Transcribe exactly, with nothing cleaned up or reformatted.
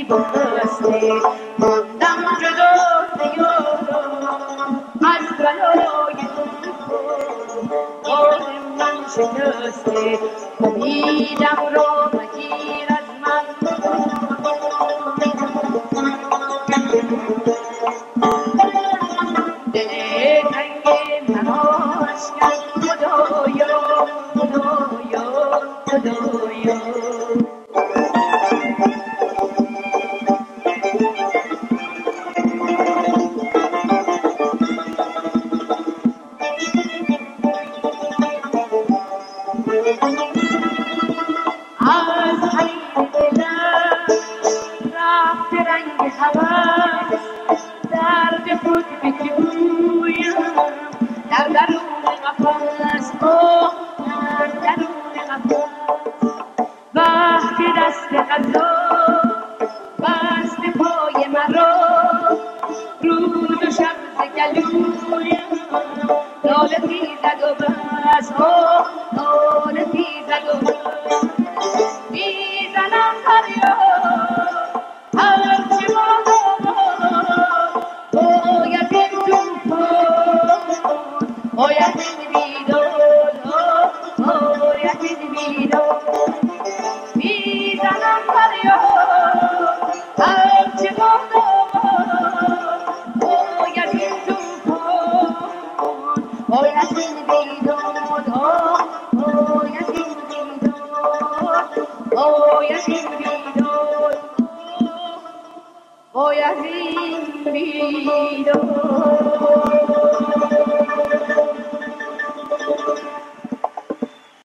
بسته ماندم جدا دیارم از بلای تو من شکسته امیدم را مگیر از من دل تنگ من آشکن خدایا خدایا خدایا از حیل دلم رفت رنگ هوس درد خود بجویم در درون قفس آه در درون قفس وقتی دست قضا بست پای مرا روز و شب ز گلویم ناله خیزد و بس آه ناله خیزد و بس میزنم فریاد هرچه باید باید این توفان باید این بیداد باید این بیداد میزنم فریاد هرچه باید باید این توفان باید این بیداد باید این بیداد باید این بیداد باید این بیداد